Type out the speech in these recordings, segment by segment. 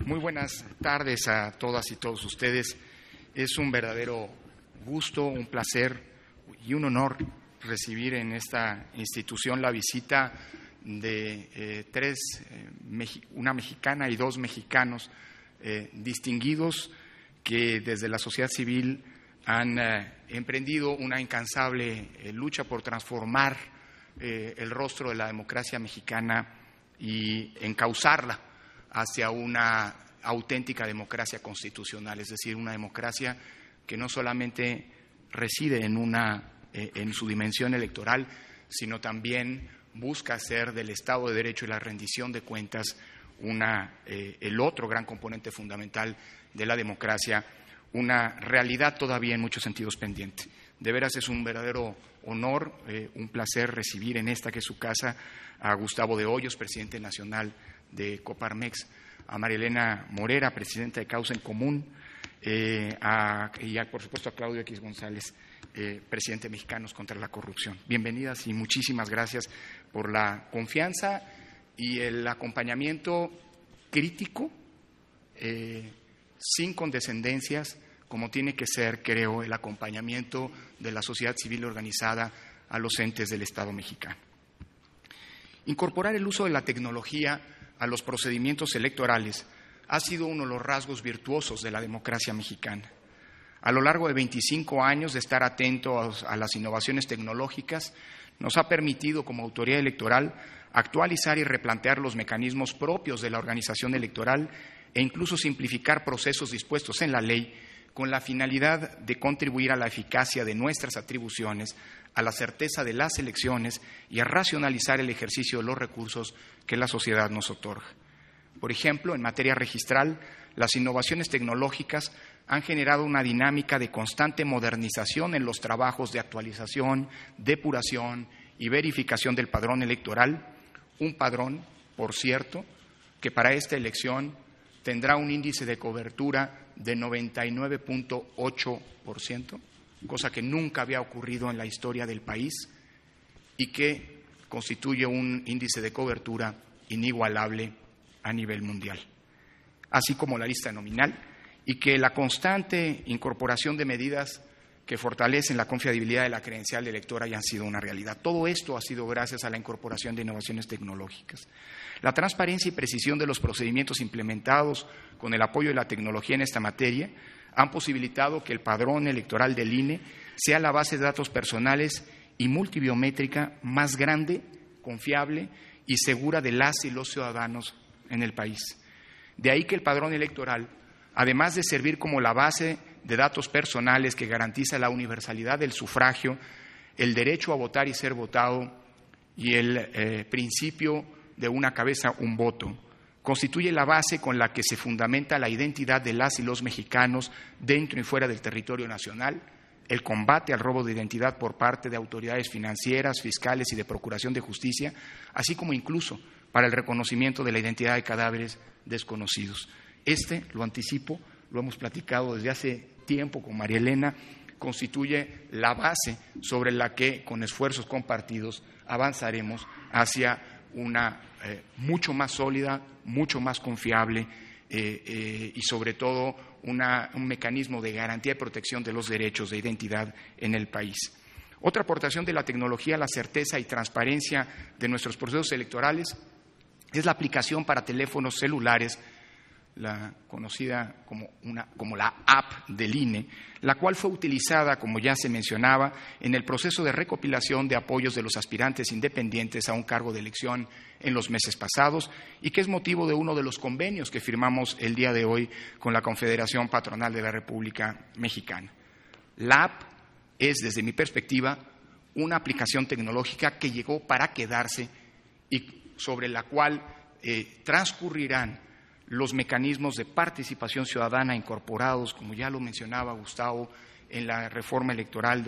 Muy buenas tardes a todas y todos ustedes. Es un verdadero gusto, un placer y un honor recibir en esta institución la visita de una mexicana y dos mexicanos distinguidos que desde la sociedad civil han emprendido una incansable lucha por transformar el rostro de la democracia mexicana y encauzarla hacia una auténtica democracia constitucional, es decir, una democracia que no solamente reside en su dimensión electoral, sino también busca hacer del Estado de Derecho y la rendición de cuentas el otro gran componente fundamental de la democracia, una realidad todavía en muchos sentidos pendiente. De veras es un verdadero honor, un placer recibir en esta que es su casa a Gustavo de Hoyos, presidente nacional de Coparmex, a María Elena Morera, presidenta de Causa en Común, por supuesto a Claudio X González, presidente de Mexicanos contra la Corrupción. Bienvenidas y muchísimas gracias por la confianza y el acompañamiento crítico, sin condescendencias, como tiene que ser, creo, el acompañamiento de la sociedad civil organizada a los entes del Estado mexicano. Incorporar el uso de la tecnología a los procedimientos electorales ha sido uno de los rasgos virtuosos de la democracia mexicana. A lo largo de 25 años de estar atentos a las innovaciones tecnológicas, nos ha permitido como autoridad electoral actualizar y replantear los mecanismos propios de la organización electoral e incluso simplificar procesos dispuestos en la ley con la finalidad de contribuir a la eficacia de nuestras atribuciones, a la certeza de las elecciones y a racionalizar el ejercicio de los recursos que la sociedad nos otorga. Por ejemplo, en materia registral, las innovaciones tecnológicas han generado una dinámica de constante modernización en los trabajos de actualización, depuración y verificación del padrón electoral, un padrón, por cierto, que para esta elección tendrá un índice de cobertura de 99.8%, cosa que nunca había ocurrido en la historia del país y que constituye un índice de cobertura inigualable a nivel mundial, así como la lista nominal, y que la constante incorporación de medidas que fortalecen la confiabilidad de la credencial electora hayan sido una realidad. Todo esto ha sido gracias a la incorporación de innovaciones tecnológicas. La transparencia y precisión de los procedimientos implementados con el apoyo de la tecnología en esta materia han posibilitado que el padrón electoral del INE sea la base de datos personales y multibiométrica más grande, confiable y segura de las y los ciudadanos en el país. De ahí que el padrón electoral, además de servir como la base de datos personales que garantiza la universalidad del sufragio, el derecho a votar y ser votado y el principio de una cabeza, un voto, constituye la base con la que se fundamenta la identidad de las y los mexicanos dentro y fuera del territorio nacional, el combate al robo de identidad por parte de autoridades financieras, fiscales y de procuración de justicia, así como incluso para el reconocimiento de la identidad de cadáveres desconocidos. Lo anticipo, lo hemos platicado desde hace tiempo con María Elena, constituye la base sobre la que, con esfuerzos compartidos, avanzaremos hacia una mucho más sólida, mucho más confiable y sobre todo un mecanismo de garantía y protección de los derechos de identidad en el país. Otra aportación de la tecnología a la certeza y transparencia de nuestros procesos electorales es la aplicación para teléfonos celulares, la conocida como la app del INE, la cual fue utilizada, como ya se mencionaba, en el proceso de recopilación de apoyos de los aspirantes independientes a un cargo de elección en los meses pasados y que es motivo de uno de los convenios que firmamos el día de hoy con la Confederación Patronal de la República Mexicana. La app es, desde mi perspectiva, una aplicación tecnológica que llegó para quedarse y sobre la cual transcurrirán los mecanismos de participación ciudadana incorporados, como ya lo mencionaba Gustavo, en la reforma electoral de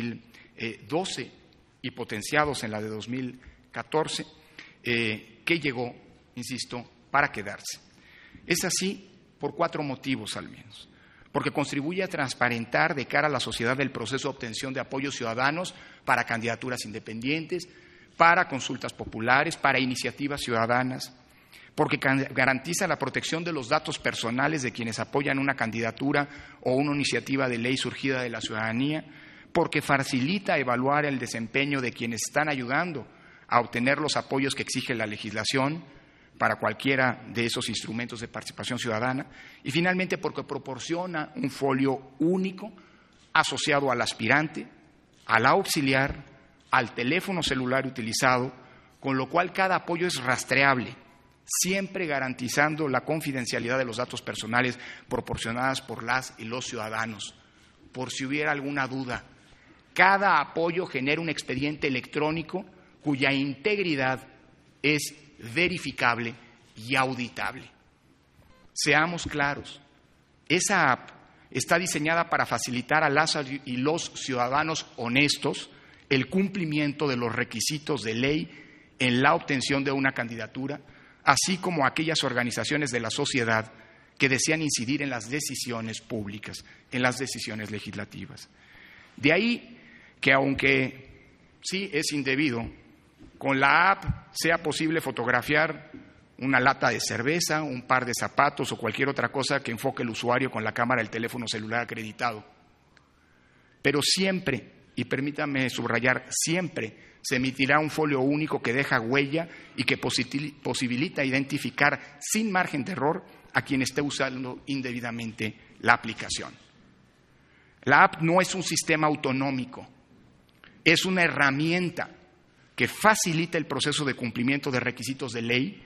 2012 y potenciados en la de 2014, que llegó, insisto, para quedarse. Es así por 4 motivos al menos. Porque contribuye a transparentar de cara a la sociedad el proceso de obtención de apoyos ciudadanos para candidaturas independientes, para consultas populares, para iniciativas ciudadanas, porque garantiza la protección de los datos personales de quienes apoyan una candidatura o una iniciativa de ley surgida de la ciudadanía, porque facilita evaluar el desempeño de quienes están ayudando a obtener los apoyos que exige la legislación para cualquiera de esos instrumentos de participación ciudadana, y finalmente porque proporciona un folio único asociado al aspirante, al auxiliar, al teléfono celular utilizado, con lo cual cada apoyo es rastreable, siempre garantizando la confidencialidad de los datos personales proporcionadas por las y los ciudadanos. Por si hubiera alguna duda, cada apoyo genera un expediente electrónico cuya integridad es verificable y auditable. Seamos claros, esa app está diseñada para facilitar a las y los ciudadanos honestos el cumplimiento de los requisitos de ley en la obtención de una candidatura, así como aquellas organizaciones de la sociedad que desean incidir en las decisiones públicas, en las decisiones legislativas. De ahí que, aunque sí es indebido, con la app sea posible fotografiar una lata de cerveza, un par de zapatos o cualquier otra cosa que enfoque el usuario con la cámara del teléfono celular acreditado. Pero siempre, y permítame subrayar, siempre se emitirá un folio único que deja huella y que posibilita identificar sin margen de error a quien esté usando indebidamente la aplicación. La app no es un sistema autonómico, es una herramienta que facilita el proceso de cumplimiento de requisitos de ley,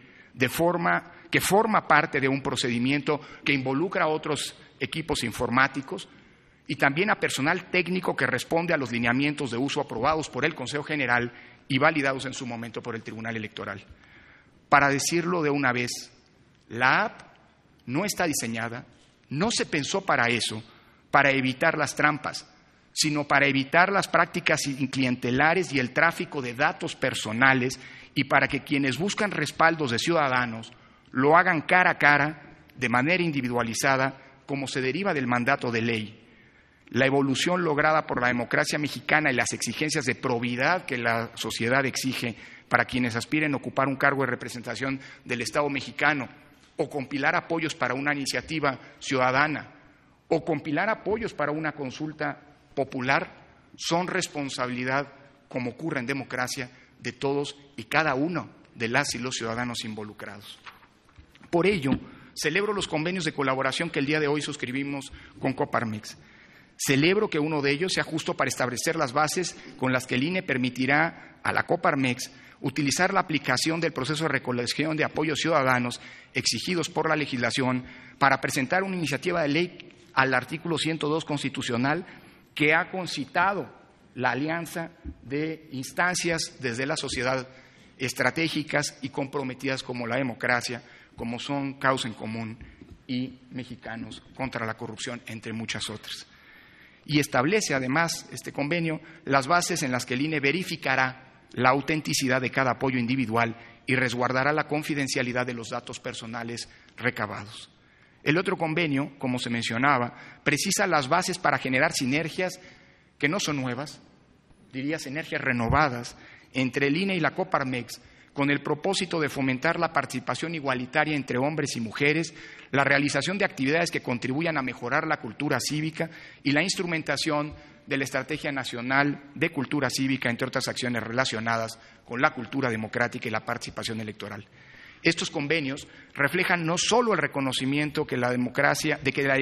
que forma parte de un procedimiento que involucra a otros equipos informáticos y también a personal técnico que responde a los lineamientos de uso aprobados por el Consejo General y validados en su momento por el Tribunal Electoral. Para decirlo de una vez, la app no está diseñada, no se pensó para eso, para evitar las trampas, sino para evitar las prácticas clientelares y el tráfico de datos personales, y para que quienes buscan respaldos de ciudadanos lo hagan cara a cara, de manera individualizada, como se deriva del mandato de ley. La evolución lograda por la democracia mexicana y las exigencias de probidad que la sociedad exige para quienes aspiren a ocupar un cargo de representación del Estado mexicano, o compilar apoyos para una iniciativa ciudadana, o compilar apoyos para una consulta popular, son responsabilidad, como ocurre en democracia, de todos y cada uno de las y los ciudadanos involucrados. Por ello, celebro los convenios de colaboración que el día de hoy suscribimos con Coparmex. Celebro que uno de ellos sea justo para establecer las bases con las que el INE permitirá a la Coparmex utilizar la aplicación del proceso de recolección de apoyos ciudadanos exigidos por la legislación para presentar una iniciativa de ley al artículo 102 constitucional que ha concitado la alianza de instancias desde la sociedad estratégicas y comprometidas como la democracia, como son Causa en Común y Mexicanos contra la Corrupción, entre muchas otras. Y establece además este convenio las bases en las que el INE verificará la autenticidad de cada apoyo individual y resguardará la confidencialidad de los datos personales recabados. El otro convenio, como se mencionaba, precisa las bases para generar sinergias que no son nuevas, diría sinergias renovadas, entre el INE y la Coparmex, con el propósito de fomentar la participación igualitaria entre hombres y mujeres, la realización de actividades que contribuyan a mejorar la cultura cívica y la instrumentación de la Estrategia Nacional de Cultura Cívica, entre otras acciones relacionadas con la cultura democrática y la participación electoral. Estos convenios reflejan no solo el reconocimiento de que la democracia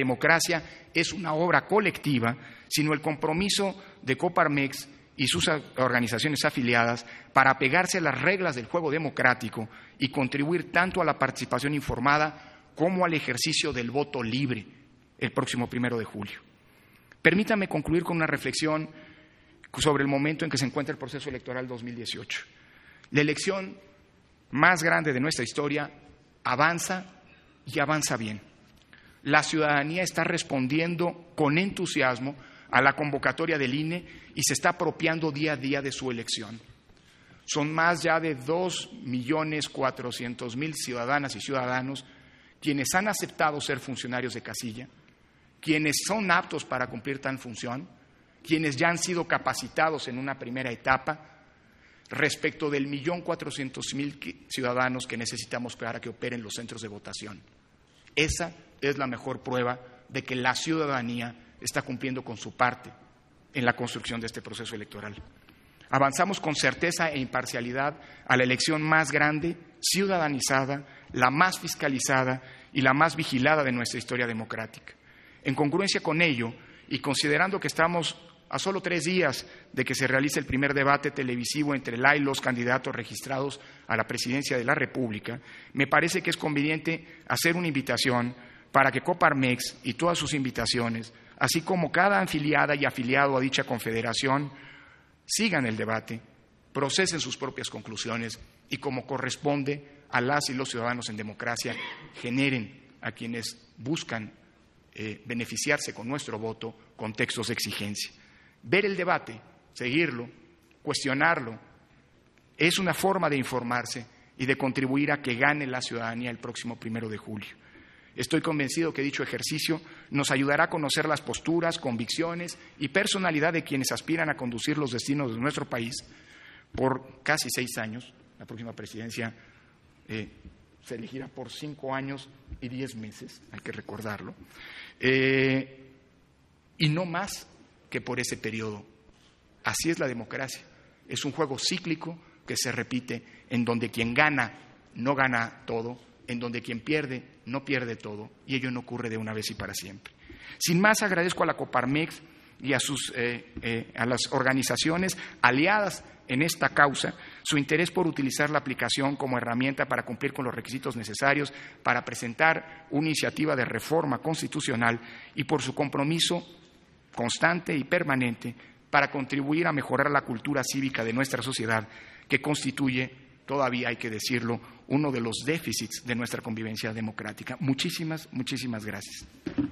es una obra colectiva, sino el compromiso de Coparmex y sus organizaciones afiliadas para apegarse a las reglas del juego democrático y contribuir tanto a la participación informada como al ejercicio del voto libre el próximo 1 de julio. Permítame concluir con una reflexión sobre el momento en que se encuentra el proceso electoral 2018. La elección más grande de nuestra historia avanza y avanza bien. La ciudadanía está respondiendo con entusiasmo a la convocatoria del INE y se está apropiando día a día de su elección. Son más ya de 2.400.000 ciudadanas y ciudadanos quienes han aceptado ser funcionarios de casilla, quienes son aptos para cumplir tal función, quienes ya han sido capacitados en una primera etapa, respecto del 1.400.000 ciudadanos que necesitamos para que operen los centros de votación. Esa es la mejor prueba de que la ciudadanía está cumpliendo con su parte en la construcción de este proceso electoral. Avanzamos con certeza e imparcialidad a la elección más grande, ciudadanizada, la más fiscalizada y la más vigilada de nuestra historia democrática. En congruencia con ello, y considerando que estamos a solo 3 días de que se realice el primer debate televisivo entre la y los candidatos registrados a la presidencia de la República, me parece que es conveniente hacer una invitación para que Coparmex y todas sus invitaciones, así como cada afiliada y afiliado a dicha confederación, sigan el debate, procesen sus propias conclusiones y, como corresponde a las y los ciudadanos en democracia, generen a quienes buscan beneficiarse con nuestro voto contextos de exigencia. Ver el debate, seguirlo, cuestionarlo, es una forma de informarse y de contribuir a que gane la ciudadanía el próximo 1 de julio. Estoy convencido que dicho ejercicio nos ayudará a conocer las posturas, convicciones y personalidad de quienes aspiran a conducir los destinos de nuestro país por casi 6 años. La próxima presidencia se elegirá por 5 años y 10 meses, hay que recordarlo, y no más que por ese periodo. Así es la democracia. Es un juego cíclico que se repite, en donde quien gana no gana todo, en donde quien pierde no pierde todo, y ello no ocurre de una vez y para siempre. Sin más, agradezco a la Coparmex y a las organizaciones aliadas en esta causa su interés por utilizar la aplicación como herramienta para cumplir con los requisitos necesarios para presentar una iniciativa de reforma constitucional y por su compromiso constante y permanente para contribuir a mejorar la cultura cívica de nuestra sociedad, que constituye, todavía hay que decirlo, uno de los déficits de nuestra convivencia democrática. Muchísimas gracias.